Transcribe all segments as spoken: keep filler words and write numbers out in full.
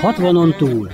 hatvanon túl.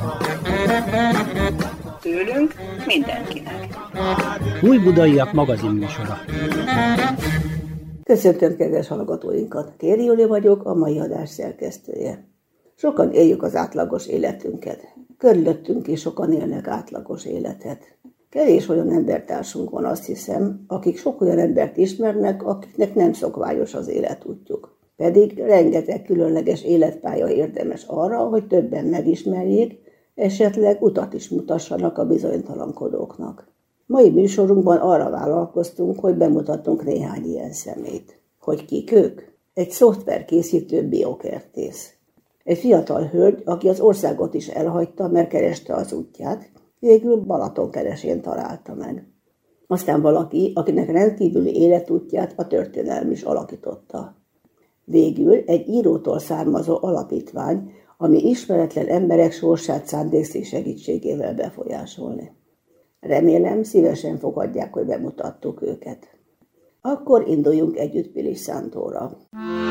Tőlünk mindenkinek. Újbudaiak magazin műsora. Köszöntöm kedves hallgatóinkat! Kéri Júli vagyok, a mai adás szerkesztője. Sokan éljük az átlagos életünket. Körülöttünk is sokan élnek átlagos életet. Kevés olyan embertársunk van, azt hiszem, akik sok olyan embert ismernek, akiknek nem szokványos az életútjuk. Pedig rengeteg különleges életpálya érdemes arra, hogy többen megismerjék, esetleg utat is mutassanak a bizonytalankodóknak. Mai műsorunkban arra vállalkoztunk, hogy bemutatunk néhány ilyen szemét. Hogy kik ők? Egy szoftverkészítő biokertész. Egy fiatal hölgy, aki az országot is elhagyta, mert kereste az útját, végül Balatonkeresén találta meg. Aztán valaki, akinek rendkívüli életútját a történelem is alakította. Végül egy írótól származó alapítvány, ami ismeretlen emberek sorsát szándékszik segítségével befolyásolni. Remélem, szívesen fogadják, hogy bemutattuk őket. Akkor induljunk együtt Pilis Szántóra.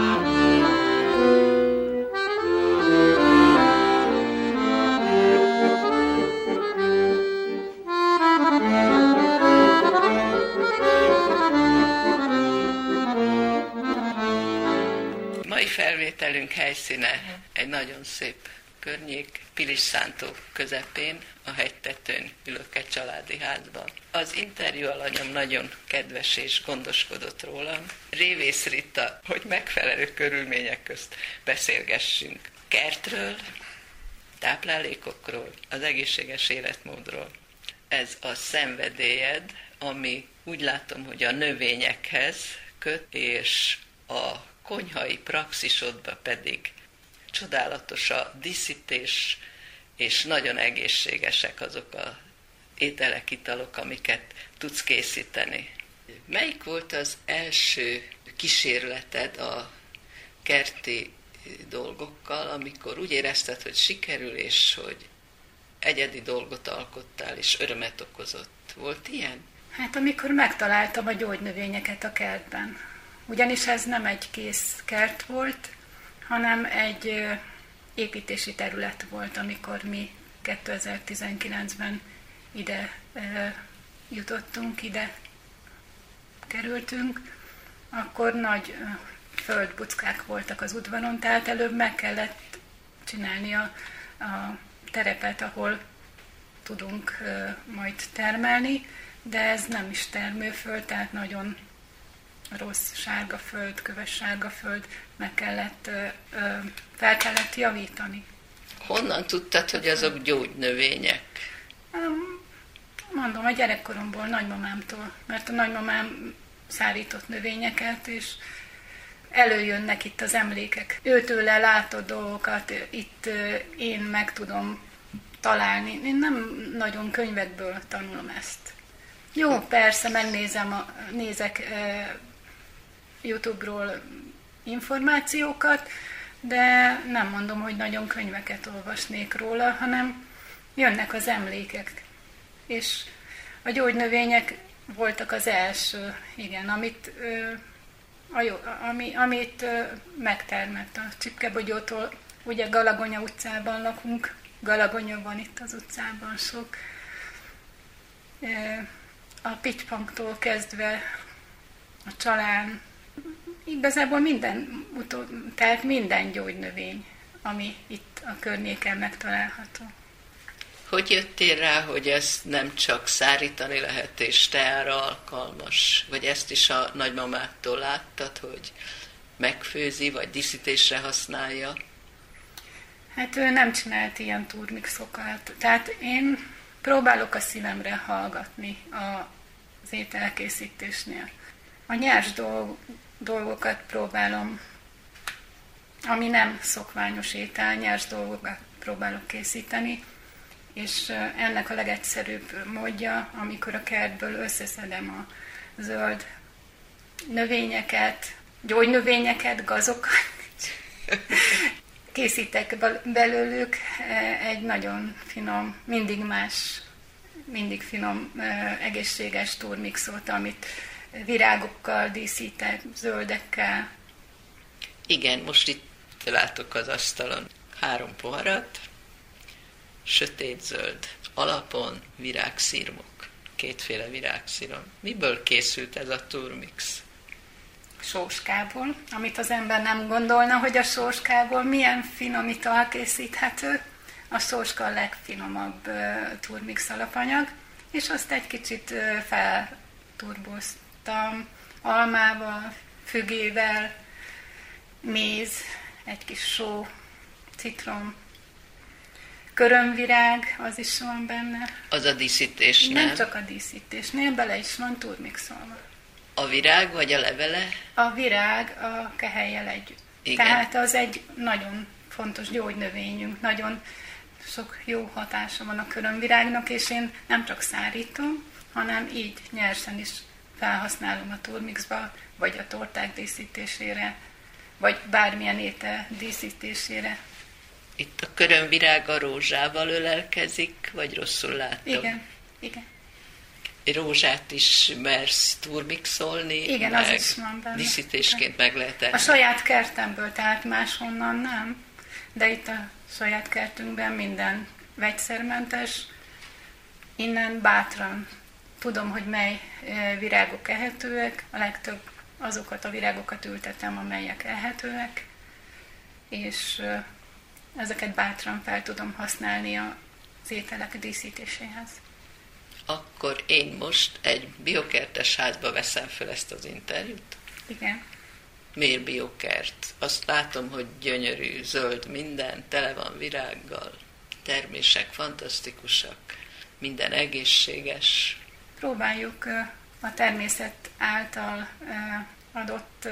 Mai felvételünk helyszíne egy nagyon szép környék, Pilis Szántó közepén, a hegytetőn ülök egy családi házban. Az interjú alanyom nagyon kedves és gondoskodott rólam. Révész Rita, hogy megfelelő körülmények közt beszélgessünk kertről, táplálékokról, az egészséges életmódról. Ez a szenvedélyed, ami úgy látom, hogy a növényekhez köt, és a konyhai praxisodba pedig csodálatos a díszítés, és nagyon egészségesek azok az ételek, italok, amiket tudsz készíteni. Melyik volt az első kísérleted a kerti dolgokkal, amikor úgy érezted, hogy sikerül, és hogy egyedi dolgot alkottál, és örömet okozott? Volt ilyen? Hát amikor megtaláltam a gyógynövényeket a kertben. Ugyanis ez nem egy kész kert volt, hanem egy építési terület volt, amikor mi kétezer-tizenkilencben ide e, jutottunk, ide kerültünk, akkor nagy e, földbuckák voltak az udvaron, tehát előbb meg kellett csinálni a, a terepet, ahol tudunk e, majd termelni, de ez nem is termőföld, tehát nagyon rossz sárga föld, köves sárga föld, meg kellett, ö, ö, fel kellett javítani. Honnan tudtad, hogy azok gyógynövények? Mondom, a gyerekkoromból, nagymamámtól, mert a nagymamám szárított növényeket, és előjönnek itt az emlékek. Őtőle látott dolgokat itt én meg tudom találni. Én nem nagyon könyvekből tanulom ezt. Jó, persze, megnézem, a, nézek YouTube-ról információkat, de nem mondom, hogy nagyon könyveket olvasnék róla, hanem jönnek az emlékek. És a gyógynövények voltak az első, igen, amit, a jó, ami, amit megtermett a Csipkebogyótól. Ugye Galagonya utcában lakunk, Galagonya van itt az utcában sok. A pitypanktól kezdve a csalán, igazából minden, tehát minden gyógynövény, ami itt a környéken megtalálható. Hogy jöttél rá, hogy ezt nem csak szárítani lehet és teára alkalmas? Vagy ezt is a nagymamától láttad, hogy megfőzi, vagy díszítésre használja? Hát ő nem csinált ilyen turmixokat. Tehát én próbálok a szívemre hallgatni az ételkészítésnél. A nyers dolg, dolgokat próbálom, ami nem szokványos étel, nyers dolgokat próbálok készíteni, és ennek a legegyszerűbb módja, amikor a kertből összeszedem a zöld növényeket, gyógynövényeket, gazokat, készítek belőlük egy nagyon finom, mindig más, mindig finom, egészséges turmixot, amit virágokkal díszítek, zöldekkel. Igen, most itt látok az asztalon három poharat, sötétzöld alapon virágszirmok, kétféle virágszírom. Miből készült ez a turmix? Sóskából, amit az ember nem gondolna, hogy a sóskából milyen finom ital készíthető. A sóska a legfinomabb uh, turmix alapanyag, és azt egy kicsit uh, felturboztam almával, fügével, méz, egy kis só, citrom, körömvirág, az is van benne. Az a díszítés, nem? Nem csak a díszítésnél, bele is van turmixolva. A virág vagy a levele? A virág a kehelyjel együtt. Igen. Tehát az egy nagyon fontos gyógynövényünk, nagyon sok jó hatása van a körömvirágnak, és én nem csak szárítom, hanem így nyersen is felhasználom a turmixba, vagy a torták díszítésére, vagy bármilyen étel díszítésére. Itt a körömvirág a rózsával ölelkezik, vagy rosszul látom? Igen, igen. Rózsát is mersz turmixolni, Igen, meg az is van benne. díszítésként meg lehet enni. A saját kertemből, tehát máshonnan nem, de itt a saját kertünkben minden vegyszermentes. Innen bátran tudom, hogy mely virágok ehetőek, a legtöbb azokat a virágokat ültetem, amelyek ehetőek, és ezeket bátran fel tudom használni az ételek díszítéséhez. Akkor én most egy biokertes házba veszem fel ezt az interjút? Igen. Miért biokert? Azt látom, hogy gyönyörű, zöld minden, tele van virággal, termések fantasztikusak, minden egészséges. Próbáljuk a természet által adott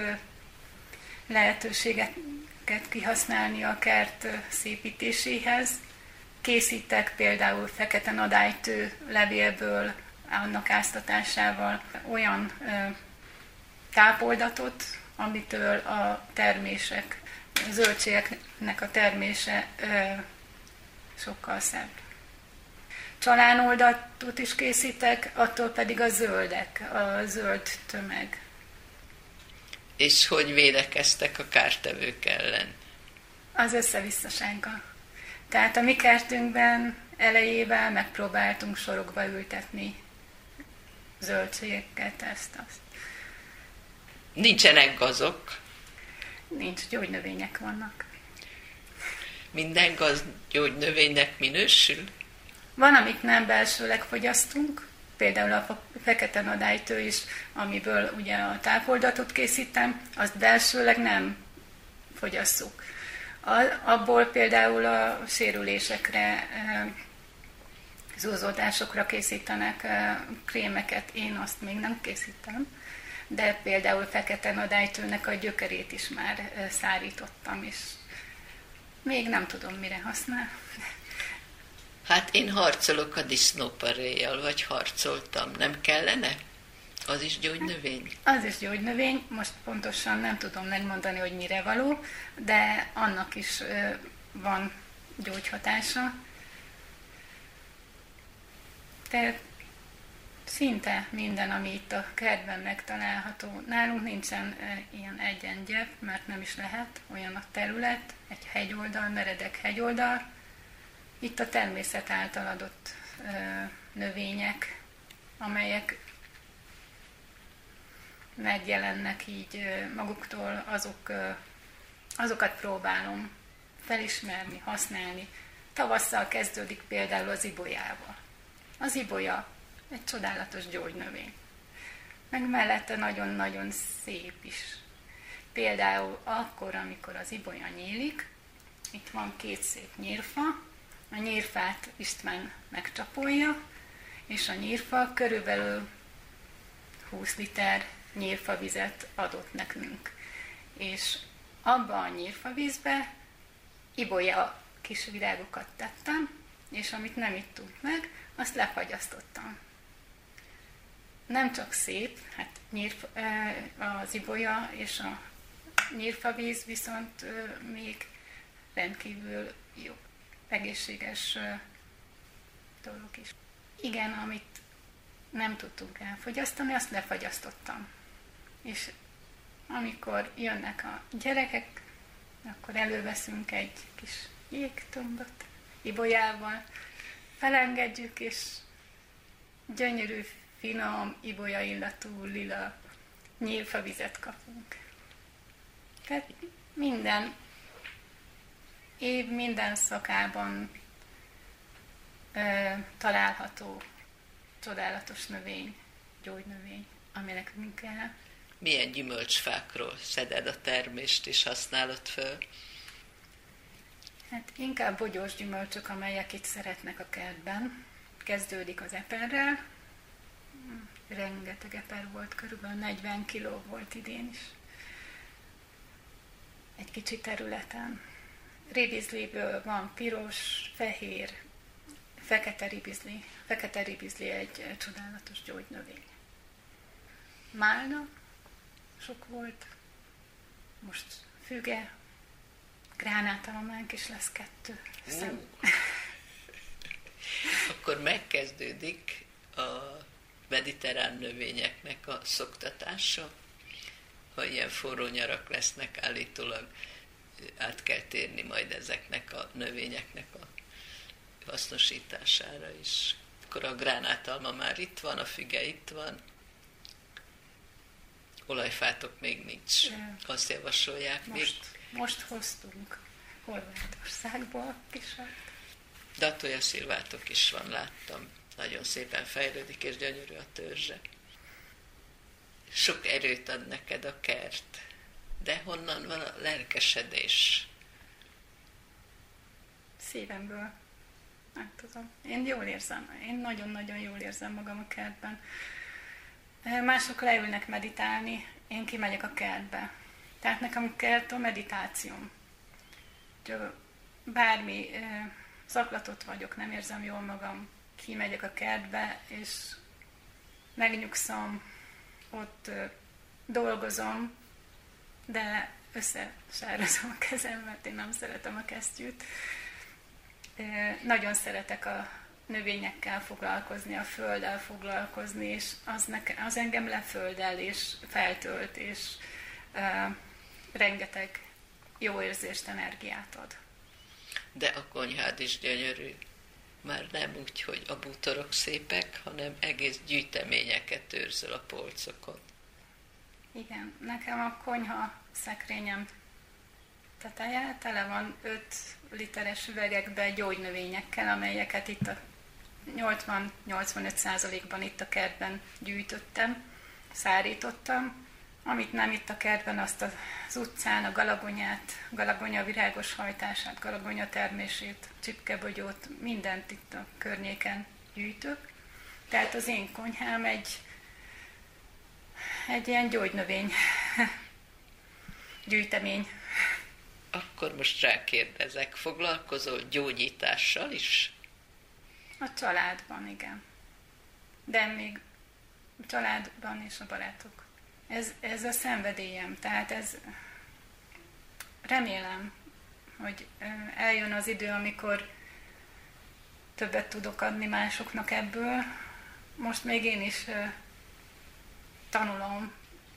lehetőségeket kihasználni a kert szépítéséhez. Készítek például fekete nadálytő levélből, annak áztatásával olyan tápoldatot, amitől a termések, a zöldségeknek a termése sokkal szebb. Csalánoldatot is készítek, attól pedig a zöldek, a zöld tömeg. És hogy védekeztek a kártevők ellen? Az összevisszasággal. Tehát a mi kertünkben elejében megpróbáltunk sorokba ültetni zöldségeket, ezt-azt. Nincsenek gazok? Nincs, gyógynövények vannak. Minden gaz gyógynövénynek minősül? Van, amit nem belsőleg fogyasztunk, például a fekete nadálytő is, amiből ugye a tápoldatot készítem, azt belsőleg nem fogyasszuk. Abból például a sérülésekre, zúzódásokra készítenek krémeket, én azt még nem készítem, de például fekete nadálytőnek a gyökerét is már szárítottam, és még nem tudom, mire használ. Hát én harcolok a disznóparéjjal, vagy harcoltam. Nem kellene? Az is gyógynövény? Az is gyógynövény, most pontosan nem tudom megmondani, hogy mire való, de annak is ö, van gyógyhatása. De szinte minden, ami itt a kertben megtalálható. Nálunk nincsen ö, ilyen egyengyep, mert nem is lehet, olyan a terület, egy hegyoldal, meredek hegyoldal. Itt a természet által adott ö, növények, amelyek megjelennek így maguktól, azok, azokat próbálom felismerni, használni. Tavasszal kezdődik például az ibolyával. Az ibolya egy csodálatos gyógynövény. Meg mellette nagyon-nagyon szép is. Például akkor, amikor az ibolya nyílik, itt van két szép nyírfa, a nyírfát István megcsapolja, és a nyírfa körülbelül húsz liter nyírfavizet adott nekünk. És abba a nyírfavízbe ibolya kis virágokat tettem, és amit nem ittunk meg, azt lefagyasztottam. Nem csak szép, hát nyírfa, az ibolya és a nyírfavíz viszont még rendkívül jó, egészséges dolog is. Igen, amit nem tudtunk elfogyasztani, azt lefagyasztottam. És amikor jönnek a gyerekek, akkor előveszünk egy kis jégtömböt ibolyával felengedjük, és gyönyörű, finom, ibolya illatú lila nyílfavizet kapunk. Tehát minden év, minden szakában ö, található csodálatos növény, gyógynövény, ami nekünk kell. Milyen gyümölcsfákról szeded a termést és használod föl? Hát inkább bogyós gyümölcsök, amelyek itt szeretnek a kertben. Kezdődik az eperrel. Rengeteg eper volt, körülbelül negyven kiló volt idén is. Egy kicsi területen. Ribizliből van piros, fehér, fekete ribizli. Fekete ribizli egy csodálatos gyógynövény. Málna sok volt. Most füge, gránátalománk is lesz kettő. Uh. Akkor megkezdődik a mediterrán növényeknek a szoktatása. Ha ilyen forró nyarak lesznek, állítólag át kell térni majd ezeknek a növényeknek a hasznosítására is. Akkor a gránátalma már itt van, a füge itt van, olajfátok még nincs. Azt javasolják most, még. Most hoztunk Horvátországból kisat. De a tojaszilvátok is van, láttam. Nagyon szépen fejlődik, és gyönyörű a törzse. Sok erőt ad neked a kert. De honnan van a lelkesedés? Szívemből. Nem tudom. Én jól érzem. Én nagyon-nagyon jól érzem magam a kertben. Mások leülnek meditálni, én kimegyek a kertbe. Tehát nekem a kert a meditációm. Bármi zaklatott vagyok, nem érzem jól magam, kimegyek a kertbe, és megnyugszom, ott dolgozom, de összesározom a kezem, mert én nem szeretem a kesztyűt. Nagyon szeretek a növényekkel foglalkozni, a földdel foglalkozni, és az, neke, az engem leföldel, és feltölt, és uh, rengeteg jó érzést, energiát ad. De a konyhád is gyönyörű. Már nem úgy, hogy a bútorok szépek, hanem egész gyűjteményeket őrzöl a polcokon. Igen, nekem a konyha szekrényem teteje tele van öt literes üvegekbe gyógynövényekkel, amelyeket itt a nyolcvan-nyolcvanöt százalékban itt a kertben gyűjtöttem, szárítottam. Amit nem itt a kertben, azt az utcán a galagonyát, galagonya virágos hajtását, galagonya termését, csipkebogyót, mindent itt a környéken gyűjtök. Tehát az én konyhám egy, egy ilyen gyógynövény gyűjtemény. Akkor most rákérdezek, foglalkozol gyógyítással is? A családban, igen. De még a családban és a barátok. Ez, ez a szenvedélyem, tehát ez remélem, hogy eljön az idő, amikor többet tudok adni másoknak ebből. Most még én is tanulom,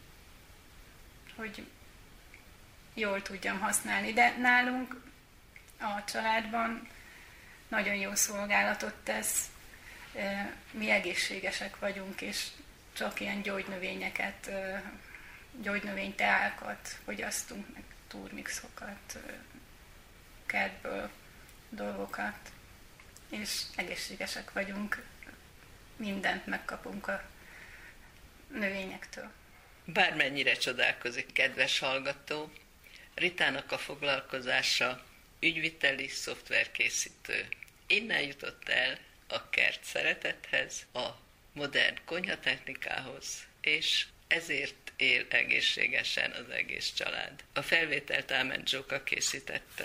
hogy jól tudjam használni, de nálunk a családban nagyon jó szolgálatot tesz, mi egészségesek vagyunk, és csak ilyen gyógynövényeket, gyógynövényteákat fogyasztunk, meg turmixokat, kertből dolgokat, és egészségesek vagyunk, mindent megkapunk a növényektől. Bármennyire csodálkozik, kedves hallgató, Ritának a foglalkozása ügyviteli szoftverkészítő. Innen jutott el a kert szeretethez, a modern konyhatechnikához, és ezért él egészségesen az egész család. A felvételt Ámen Zsóka készítette.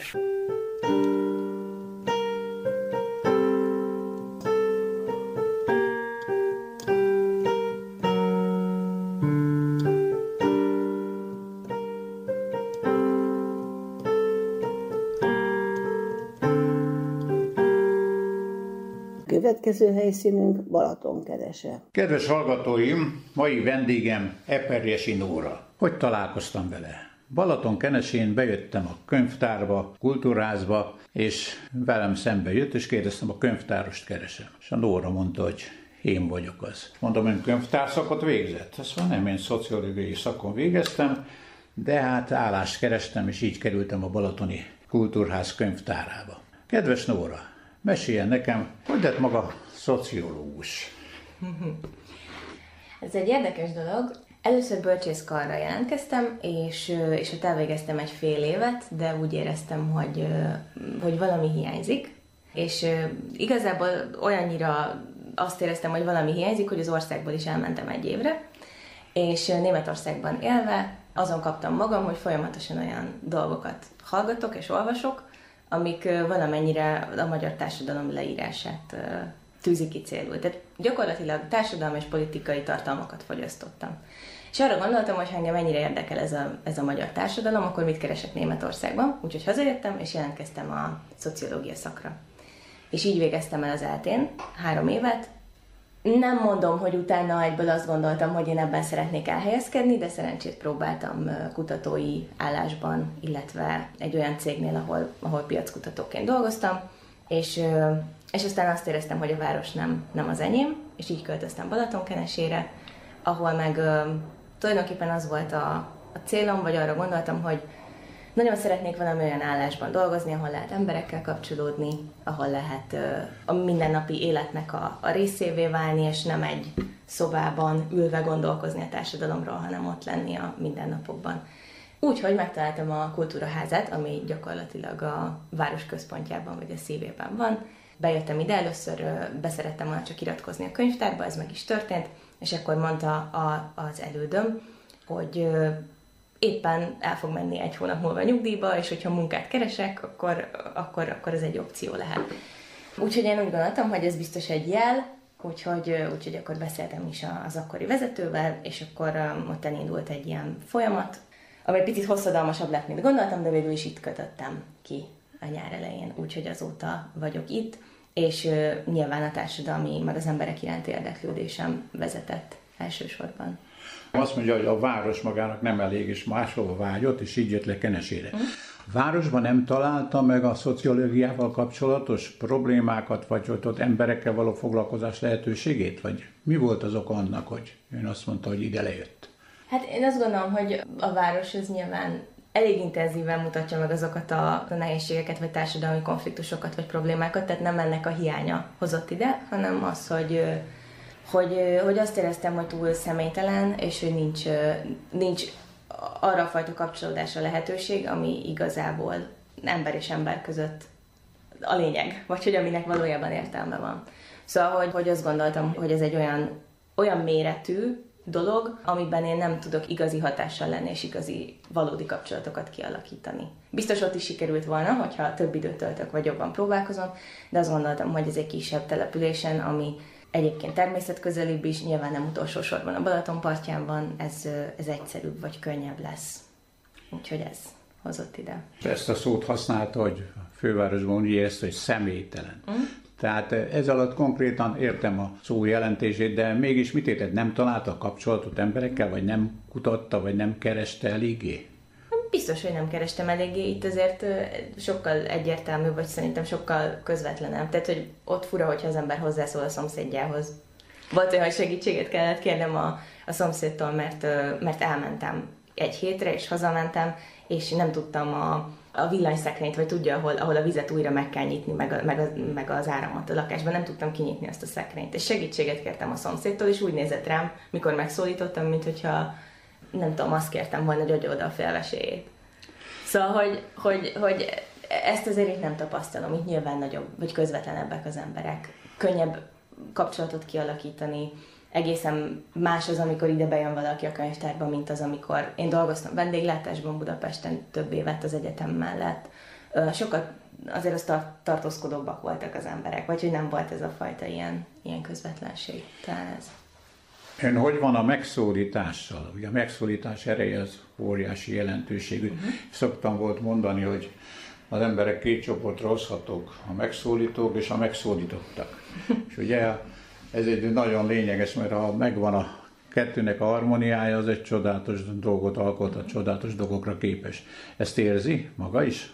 Következő helyszínünk Balatonkerese. Kedves hallgatóim, mai vendégem Eperjesi Nóra. Hogy találkoztam vele? Balatonkenesén bejöttem a könyvtárba, kultúrházba, és velem szembe jött, és kérdeztem, a könyvtárost keresem. És a Nóra mondta, hogy én vagyok az. Mondom, ön könyvtárszakot végzett? Azt mondom, nem, én szociológiai szakon végeztem, de hát állást kerestem, és így kerültem a Balatoni Kultúrház könyvtárába. Kedves Nóra, meséljen nekem, hogy lett maga szociológus? Ez egy érdekes dolog. Először bölcsészkarra jelentkeztem, és, és ott elvégeztem egy fél évet, de úgy éreztem, hogy, hogy valami hiányzik. És igazából olyannyira azt éreztem, hogy valami hiányzik, hogy az országból is elmentem egy évre, és Németországban élve azon kaptam magam, hogy folyamatosan olyan dolgokat hallgatok és olvasok, amik valamennyire a magyar társadalom leírását tűzik ki célul. Tehát gyakorlatilag társadalmi és politikai tartalmakat fogyasztottam. És arra gondoltam, hogy ha engem mennyire érdekel ez a, ez a magyar társadalom, akkor mit keresek Németországban. Úgyhogy hazajöttem, és jelentkeztem a szociológia szakra. És így végeztem el az eltén három évet. Nem mondom, hogy utána egyből azt gondoltam, hogy én ebben szeretnék elhelyezkedni, de szerencsét próbáltam kutatói állásban, illetve egy olyan cégnél, ahol, ahol piackutatóként dolgoztam, és, és aztán azt éreztem, hogy a város nem, nem az enyém, és így költöztem Balatonkenesére, ahol meg tulajdonképpen az volt a, a célom, vagy arra gondoltam, hogy nagyon szeretnék valami olyan állásban dolgozni, ahol lehet emberekkel kapcsolódni, ahol lehet a mindennapi életnek a, a részévé válni, és nem egy szobában ülve gondolkozni a társadalomról, hanem ott lenni a mindennapokban. Úgyhogy megtaláltam a Kultúraházát, ami gyakorlatilag a város központjában, vagy a szívében van. Bejöttem ide, először beszerettem volna csak iratkozni a könyvtárba, ez meg is történt, és akkor mondta a, az elődöm, hogy éppen el fog menni egy hónap múlva nyugdíjba, és hogyha munkát keresek, akkor, akkor, akkor ez egy opció lehet. Úgyhogy én úgy gondoltam, hogy ez biztos egy jel, úgyhogy, úgyhogy akkor beszéltem is az akkori vezetővel, és akkor ott elindult egy ilyen folyamat, ami egy picit hosszadalmasabb lett, mint gondoltam, de végül is itt kötöttem ki a nyár elején, úgyhogy azóta vagyok itt, és nyilván a társadalmi, meg az emberek iránti érdeklődésem vezetett elsősorban. Azt mondja, hogy a város magának nem elég, és máshova vágyott, és így jött le Kenesére. Mm. A városban nem találta meg a szociológiával kapcsolatos problémákat, vagy ott emberekkel való foglalkozás lehetőségét? Vagy mi volt az oka annak, hogy ön azt mondta, hogy ide lejött? Hát én azt gondolom, hogy a város az nyilván elég intenzíven mutatja meg azokat a nehézségeket, vagy társadalmi konfliktusokat, vagy problémákat, tehát nem ennek a hiánya hozott ide, hanem az, hogy Hogy, hogy azt éreztem, hogy túl személytelen, és hogy nincs, nincs arra a fajta kapcsolódásra lehetőség, ami igazából ember és ember között a lényeg, vagy hogy aminek valójában értelme van. Szóval, hogy, hogy azt gondoltam, hogy ez egy olyan, olyan méretű dolog, amiben én nem tudok igazi hatással lenni, és igazi, valódi kapcsolatokat kialakítani. Biztos ott is sikerült volna, hogyha több időt töltök, vagy jobban próbálkozom, de azt gondoltam, hogy ez egy kisebb településen, ami egyébként természetközelibb is, nyilván nem utolsó sorban a Balaton partján van, ez, ez egyszerűbb vagy könnyebb lesz. Úgyhogy ez hozott ide. Ezt a szót használta, hogy a fővárosban úgy érezte, hogy személytelen. Mm. Tehát ez alatt konkrétan értem a szó jelentését, de mégis mit érted, nem találta a kapcsolatot emberekkel, vagy nem kutatta, vagy nem kereste eléggé? Biztos, hogy nem kerestem eléggé, itt azért sokkal egyértelműbb, vagy szerintem sokkal közvetlenebb. Tehát, hogy ott fura, hogyha az ember hozzászól a szomszédjához. Volt olyan, hogy segítséget kellett kérnem a, a szomszédtól, mert, mert elmentem egy hétre, és hazamentem, és nem tudtam a, a villanyszekrényt, vagy tudja, ahol, ahol a vizet újra meg kell nyitni, meg, a, meg, a, meg az áramot a lakásban, nem tudtam kinyitni azt a szekrényt. És segítséget kértem a szomszédtól, és úgy nézett rám, mikor megszólítottam, mint hogyha nem tudom, azt kértem volna, hogy adja oda a félvesélyét. Szóval, hogy, hogy, hogy ezt azért itt nem tapasztalom, itt nyilván nagyobb, vagy közvetlenebbek az emberek. Könnyebb kapcsolatot kialakítani, egészen más az, amikor ide bejön valaki a könyvtárba, mint az, amikor én dolgoztam vendéglátásban Budapesten több évet az egyetem mellett. Sokat azért az tartózkodóbbak voltak az emberek, vagy hogy nem volt ez a fajta ilyen, ilyen közvetlenség. Talán ez. Ön hogy van a megszólítással? Ugye a megszólítás ereje az óriási jelentőségű. Uh-huh. Szoktam volt mondani, hogy az emberek két csoportra oszthatók, a megszólítók és a megszólítottak. És ugye ez egy nagyon lényeges, mert ha megvan a kettőnek a harmóniája az egy csodálatos dolgot alkot, a csodálatos dolgokra képes. Ezt érzi maga is?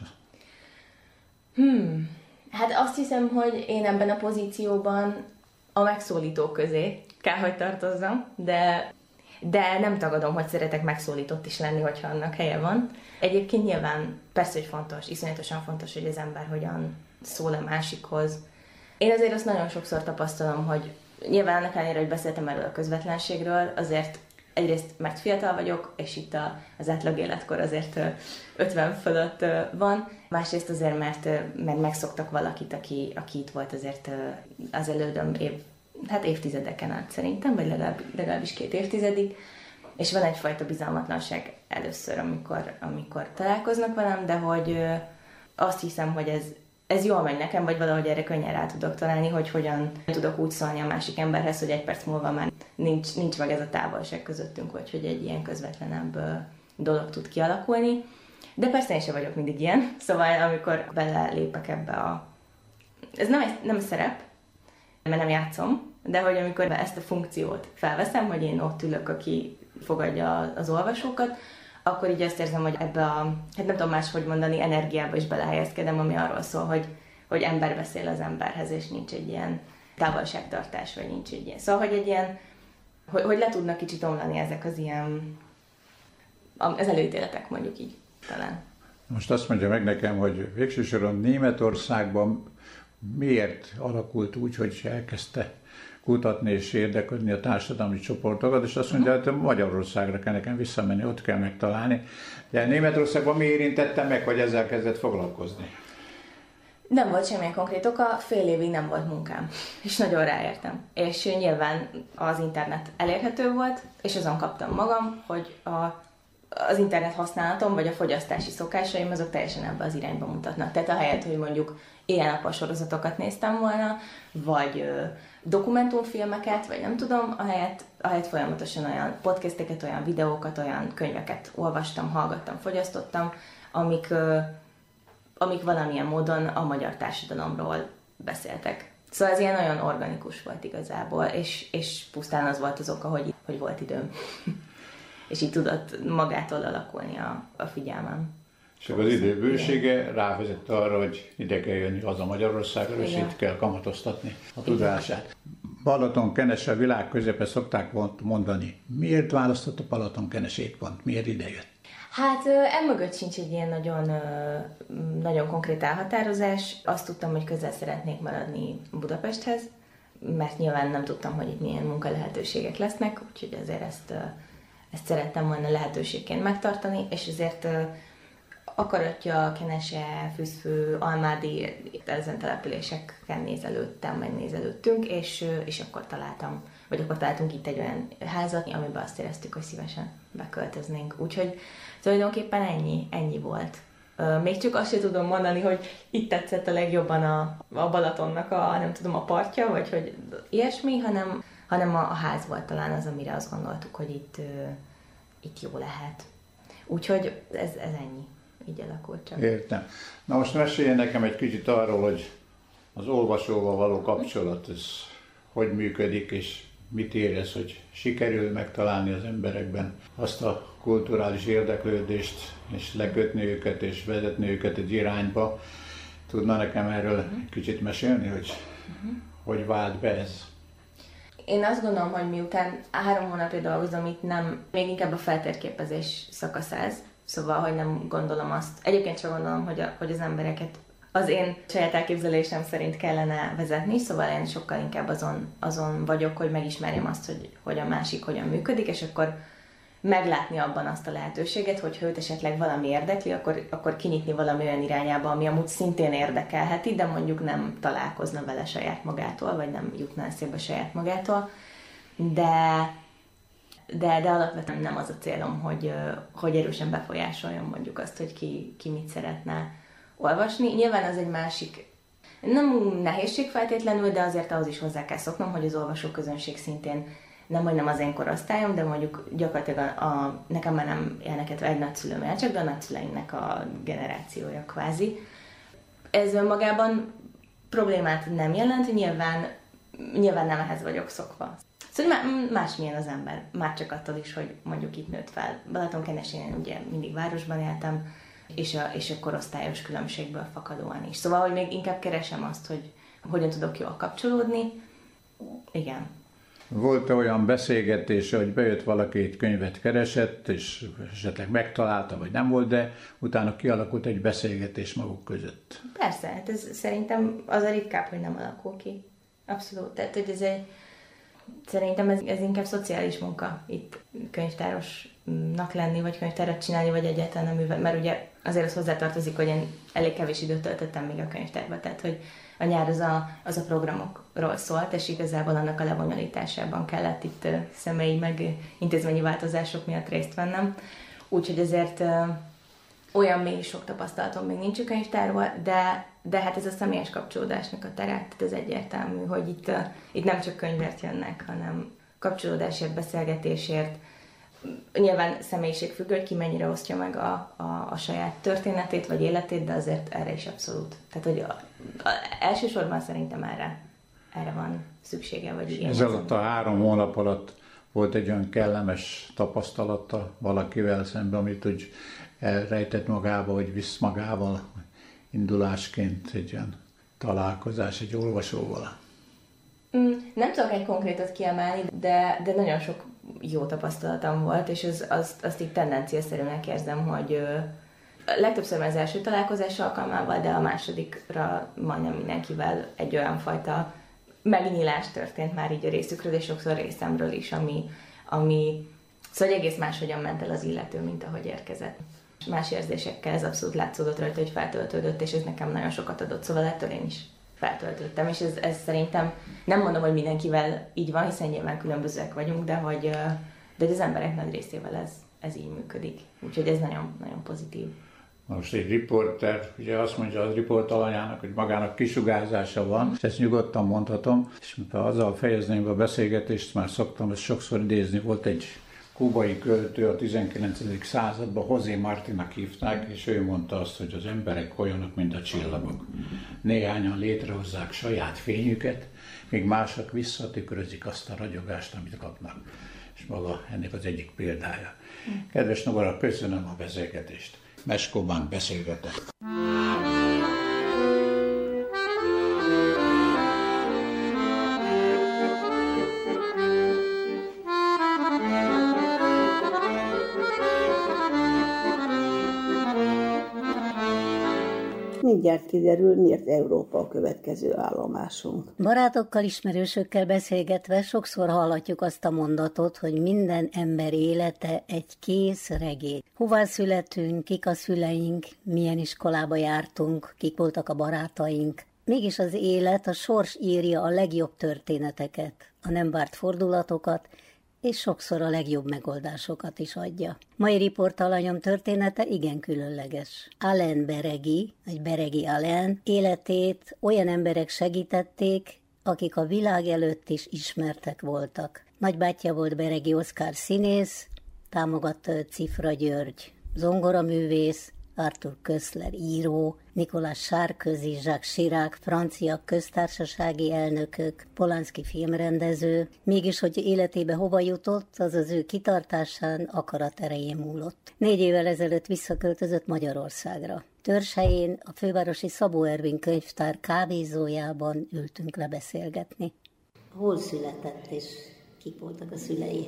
Hmm. Hát azt hiszem, hogy én ebben a pozícióban a megszólítók közé kell, hogy tartozzam, de, de nem tagadom, hogy szeretek megszólított is lenni, hogyha annak helye van. Egyébként nyilván persze, hogy fontos, iszonyatosan fontos, hogy az ember hogyan szól a másikhoz. Én azért azt nagyon sokszor tapasztalom, hogy nyilván annak ellenére, hogy beszéltem erről a közvetlenségről, azért egyrészt, mert fiatal vagyok, és itt a, az átlag életkor azért ötven fölött van, másrészt azért, mert, mert megszoktak valakit, aki, aki itt volt azért az elődöm év, hát évtizedeken át szerintem, vagy legalább, legalábbis két évtizedig, és van egyfajta bizalmatlanság először, amikor, amikor találkoznak velem, de hogy azt hiszem, hogy ez, ez jól megy nekem, vagy valahogy erre könnyen rá tudok találni, hogy hogyan tudok úgy szólni a másik emberhez, hogy egy perc múlva már nincs, nincs meg ez a távolság közöttünk, vagy hogy egy ilyen közvetlenebb dolog tud kialakulni. De persze én sem vagyok mindig ilyen, szóval amikor belelépek ebbe a... Ez nem, egy, nem szerep, mert nem játszom, de hogy amikor ezt a funkciót felveszem, hogy én ott ülök, aki fogadja az olvasókat, akkor így azt érzem, hogy ebbe a, hát nem tudom máshogy mondani, energiába is belehelyezkedem, ami arról szól, hogy, hogy ember beszél az emberhez, és nincs egy ilyen távolságtartás, vagy nincs egy ilyen. Szóval, hogy egy ilyen, hogy, hogy le tudnak kicsit omlani ezek az ilyen, az előítéletek, mondjuk így talán. Most azt mondja meg nekem, hogy végső soron Németországban miért alakult úgy, hogy elkezdte kutatni és érdeklődni a társadalmi csoportokat, és azt mondja, hogy Magyarországra kell nekem visszamenni, ott kell megtalálni. De Németországban mi érintette meg, hogy ezzel kezdett foglalkozni? Nem volt semmilyen konkrét oka, fél évig nem volt munkám, és nagyon ráértem. És nyilván az internet elérhető volt, és azon kaptam magam, hogy a, az internet használatom, vagy a fogyasztási szokásaim, azok teljesen ebbe az irányba mutatnak. Tehát ahelyett, hogy mondjuk éjjel-nappal sorozatokat néztem volna, vagy ö, dokumentumfilmeket, vagy nem tudom, ahelyett, ahelyett folyamatosan olyan podcasteket, olyan videókat, olyan könyveket olvastam, hallgattam, fogyasztottam, amik, ö, amik valamilyen módon a magyar társadalomról beszéltek. Szóval ez ilyen nagyon organikus volt igazából, és, és pusztán az volt az oka, hogy, hogy volt időm. És így tudott magától alakulni a, a figyelmem. És az idő bősége rávezette arra, hogy ide kell jönni haza Magyarországra, és itt kell kamatoztatni a tudását. Balatonkenes a világ közepe szokták mondani. Miért választott a Balatonkenes pont? Miért ide jött? Hát emögött sincs egy ilyen nagyon, nagyon konkrét elhatározás. Azt tudtam, hogy közel szeretnék maradni Budapesthez, mert nyilván nem tudtam, hogy itt milyen munkalehetőségek lesznek, úgyhogy azért ezt, ezt szerettem volna lehetőségként megtartani, és ezért Akaratja, Kenese, Füzfő, Almádi, ezen településeken nézelődtem, megnézelődtünk, és, és akkor találtam, vagy akkor találtunk itt egy olyan házat, amiben azt éreztük, hogy szívesen beköltöznénk. Úgyhogy tulajdonképpen ennyi, ennyi volt. Még csak azt sem tudom mondani, hogy itt tetszett a legjobban a, a Balatonnak a, nem tudom, a partja, vagy hogy ilyesmi, hanem, hanem a, a ház volt talán az, amire azt gondoltuk, hogy itt, itt jó lehet. Úgyhogy ez, ez ennyi. Így alakult csak. Értem. Na most meséljen nekem egy kicsit arról, hogy az olvasóval való kapcsolat, ez hogy működik, és mit érez, hogy sikerül megtalálni az emberekben azt a kulturális érdeklődést, és lekötni őket, és vezetni őket egy irányba. Tudna nekem erről uh-huh. kicsit mesélni, hogy uh-huh. hogy vált be ez? Én azt gondolom, hogy miután három hónapja dolgozom itt, nem, még inkább a feltérképezés szakasz ez. Szóval, hogy nem gondolom azt, egyébként sem gondolom, hogy, a, hogy az embereket az én saját elképzelésem szerint kellene vezetni, szóval én sokkal inkább azon, azon vagyok, hogy megismerjem azt, hogy, hogy a másik hogyan működik, és akkor meglátni abban azt a lehetőséget, hogy ha őt esetleg valami érdekli, akkor, akkor kinyitni valami olyan irányába, ami amúgy szintén érdekelheti, de mondjuk nem találkozna vele saját magától, vagy nem jutna eszébe saját magától. De... De, de alapvetően nem az a célom, hogy, hogy erősen befolyásoljon mondjuk azt, hogy ki, ki mit szeretne olvasni. Nyilván az egy másik, nem nehézség feltétlenül, de azért ahhoz is hozzá kell szoknom, hogy az olvasóközönség szintén nem majdnem az én korosztályom, de mondjuk gyakorlatilag a, a, nekem már nem élnek egy nagyszülőm el, csak de a nagyszüleimnek a generációja kvázi. Ez önmagában problémát nem jelent, nyilván, nyilván nem ehhez vagyok szokva. Szóval másmilyen az ember, már csak attól is, hogy mondjuk itt nőtt fel. Balatonkenesén ugye mindig városban éltem, és a, és a korosztályos különbségből fakadóan is. Szóval, hogy még inkább keresem azt, hogy hogyan tudok jól kapcsolódni. Igen. Volt-e olyan beszélgetés, hogy bejött valaki, egy könyvet keresett, és esetleg megtalálta, vagy nem volt, de utána kialakult egy beszélgetés maguk között? Persze, hát ez szerintem az a ritkább, hogy nem alakul ki. Abszolút. Tehát, hogy ez egy, szerintem ez, ez inkább szociális munka itt könyvtárosnak lenni, vagy könyvtárat csinálni, vagy egyáltalán nem művel, mert ugye azért az hozzátartozik, hogy én elég kevés időt töltöttem még a könyvtárba, tehát hogy a nyár az a, az a programokról szólt, és igazából annak a lebonyolításában kellett itt személyi meg intézményi változások miatt részt vennem. Úgyhogy ezért olyan mély sok tapasztalatom még nincs a könyvtárban, de, de hát ez a személyes kapcsolódásnak a tere, tehát ez egyértelmű, hogy itt, itt nem csak könyvért jönnek, hanem kapcsolódásért, beszélgetésért. Nyilván személyiség függő, hogy ki mennyire osztja meg a, a, a saját történetét vagy életét, de azért erre is abszolút. Tehát, hogy a, a, elsősorban szerintem erre, erre van szüksége, vagy igény. Ez alatt a három hónap alatt volt egy olyan kellemes tapasztalata valakivel szemben, amit úgy elrejtett magába, vagy visz magával indulásként egy olyan találkozás egy olvasóval? Mm, nem tudok egy konkrétat kiemelni, de, de nagyon sok jó tapasztalatom volt, és az, azt, azt így tendenciaszerűnek érzem, hogy ö, legtöbbször az első találkozás alkalmával, de a másodikra majdnem mindenkivel egy olyan fajta megnyílás történt már így a részükről, és sokszor részemről is, ami, ami szóval egész máshogyan ment el az illető, mint ahogy érkezett. Más érzésekkel ez abszolút látszódott rajta, hogy feltöltődött, és ez nekem nagyon sokat adott, szóval ettől én is feltöltöttem, és ez, ez szerintem, nem mondom, hogy mindenkivel így van, hiszen nyilván különbözőek vagyunk, de hogy, de hogy az emberek nagy részével ez, ez így működik. Úgyhogy ez nagyon, nagyon pozitív. Most egy riporter, ugye azt mondja az riportalanyának, hogy magának kisugárzása van, és ezt nyugodtan mondhatom, és mivel azzal fejezném a beszélgetést, már szoktam ezt sokszor idézni, volt egy kubai költő a tizenkilencedik században, José Martinak hívták, és ő mondta azt, hogy az emberek olyanok, mint a csillagok. Néhányan létrehozzák saját fényüket, míg mások visszatükrözik azt a ragyogást, amit kapnak. És maga ennek az egyik példája. Kedves Nora, köszönöm a beszélgetést. Meskóban beszélgetett. Mindjárt kiderül, miért Európa a következő állomásunk. Barátokkal, ismerősökkel beszélgetve sokszor hallhatjuk azt a mondatot, hogy minden ember élete egy kész regény. Hová születünk, kik a szüleink, milyen iskolába jártunk, kik voltak a barátaink. Mégis az élet, a sors írja a legjobb történeteket, a nem várt fordulatokat, és sokszor a legjobb megoldásokat is adja. Mai riportalanyom története igen különleges. Alain Beregi, vagy Beregi Alain életét olyan emberek segítették, akik a világ előtt is ismertek voltak. Nagybátyja volt Beregi Oszkár színész, támogatta Cifra György zongoraművész, Arthur Koestler író, Nicolas Sarkozy, Jacques Chirac, francia köztársasági elnökök, Polanski filmrendező. Mégis, hogy életébe hova jutott, az az ő kitartásán, akarat erején múlott. Négy évvel ezelőtt visszaköltözött Magyarországra. Törzshelyén, a fővárosi Szabó Ervin könyvtár kávézójában ültünk le beszélgetni. Hol született és kik voltak a szülei?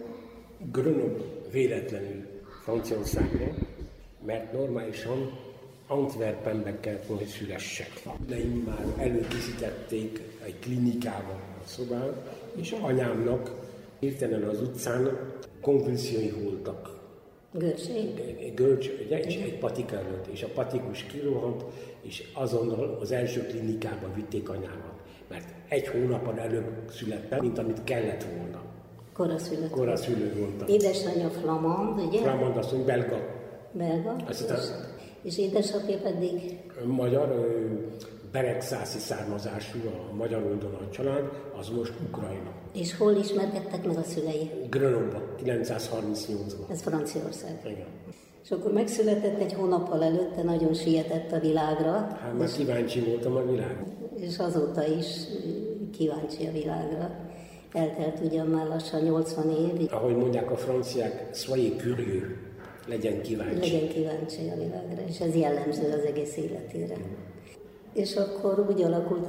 Grenoble véletlenül Franciaországban, mert normálisan Antwerpenben kellett volna, hogy szülessek. Neim már előkészítették egy klinikában a szobát, és anyámnak hirtelen az utcán konvulziói voltak. Görcsé? Görcs, ugye, és egy patika előtt, és a patikus kirohant, és azonnal az első klinikába vitték anyámat. Mert egy hónappal előbb születtem, mint amit kellett volna. Koraszülött. Koraszülő voltam. Édesanyja flamand, ugye? Flamand asszony, belga. Belga? Aztán, és, és édesapja pedig? Magyar, beregszászi származású, a magyar oldalon a család, az most Ukrajna. És hol ismerkedtek meg a szülei? Grenoble, kilencszázharmincnyolcban. Ez Franciaország. Igen. És akkor megszületett egy hónappal előtte, nagyon sietett a világra. Hát már kíváncsi voltam a világra. És azóta is kíváncsi a világra. Eltelt ugyan már lassan nyolcvan év. Ahogy mondják a franciák, soyez curieux, legyen kíváncsi. Legyen kíváncsi a világra, és ez jellemző az egész életére. És akkor úgy alakult